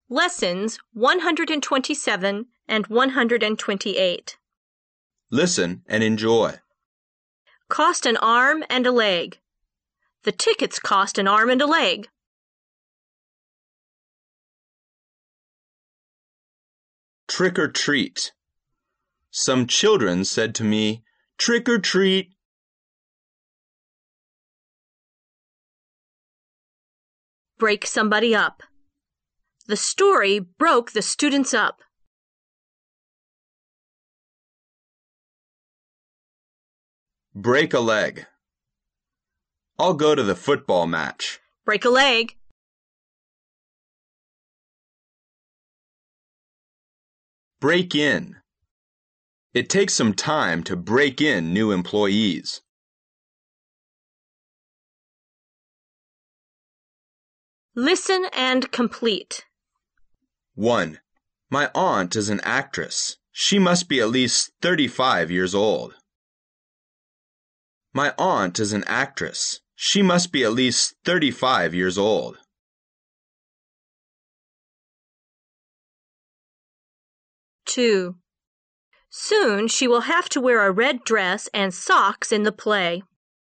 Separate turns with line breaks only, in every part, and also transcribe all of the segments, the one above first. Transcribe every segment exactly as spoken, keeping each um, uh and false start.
Lessons one hundred twenty-seven and one hundred twenty-eight.
Listen and enjoy.
Cost an arm and a leg. The tickets cost an arm and a leg.
Trick or treat. Some children said to me, "Trick or treat."
Break somebody up. The story broke the students up.
Break a leg. I'll go to the football match.
Break a leg.
Break in. It takes some time to break in new employees.
Listen and complete.
one. My aunt is an actress. She must be at least thirty-five years old. My aunt is an actress. She must be at least thirty-five years old.
two. Soon she will have to wear a red dress and socks in the play.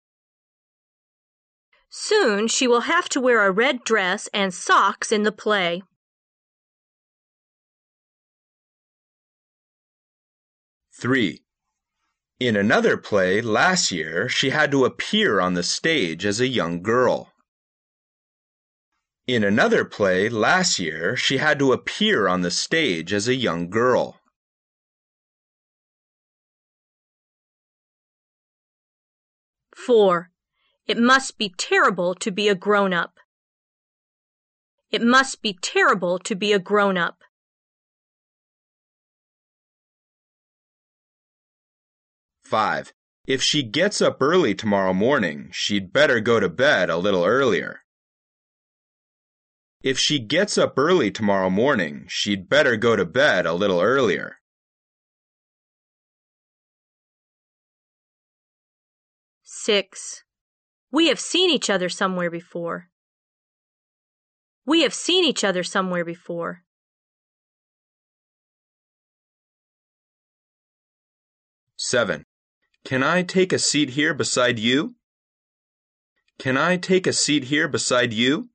Soon she will have to wear a red dress and socks in the play.
three. In another play last year, she had to appear on the stage as a young girl. In another play last year, she had to appear on the stage as a young girl.
four. It must be terrible to be a grown-up. It must be terrible to be a grown-up.
five. If she gets up early tomorrow morning, she'd better go to bed a little earlier. If she gets up early tomorrow morning, she'd better go to bed a little earlier.
six. We have seen each other somewhere before. We have seen each other somewhere before.
seven. Can I take a seat here beside you? Can I take a seat here beside you?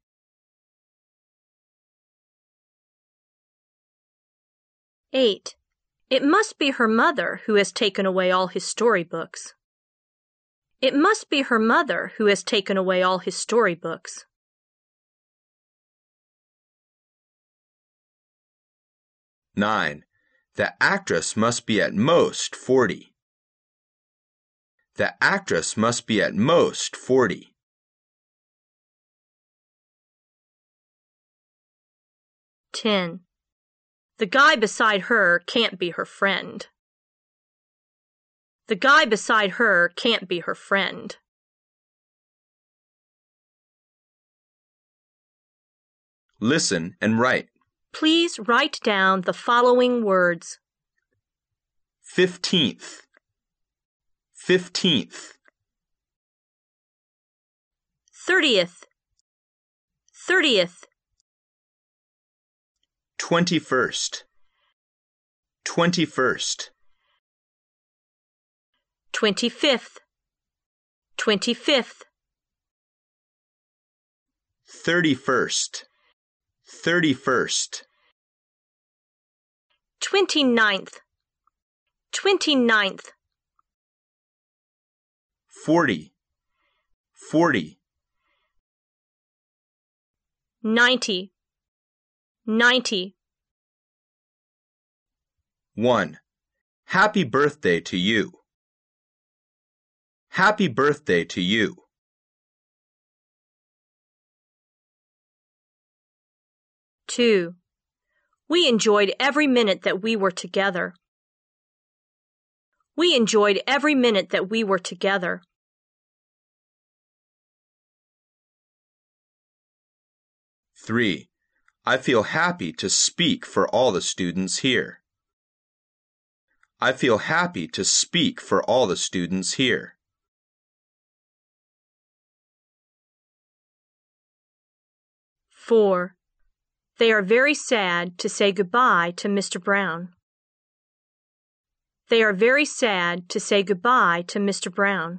eight. It must be her mother who has taken away all his storybooks. It must be her mother who has taken away all his storybooks.
nine. The actress must be at most forty. The actress must be at most forty.
ten. The guy beside her can't be her friend. The guy beside her can't be her friend.
Listen and write.
Please write down the following words.
Fifteenth. Fifteenth.
Thirtieth. Thirtieth.
Twenty-first. Twenty-first.
Twenty-fifth. Twenty-fifth.
Thirty-first. Thirty-first.
Twenty-ninth. Twenty-ninth.
Forty. Forty.
Ninety. Ninety.
One. Happy birthday to you. Happy birthday to you.
Two. We enjoyed every minute that we were together. We enjoyed every minute that we were together.
Three. I feel happy to speak for all the students here. I feel happy to speak for all the students here.
Four. They are very sad to say goodbye to Mister Brown. They are very sad to say goodbye to Mister Brown.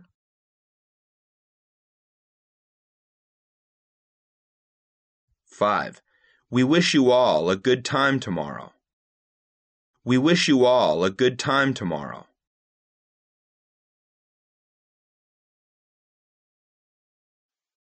Five. We wish you all a good time tomorrow. We wish you all a good time tomorrow.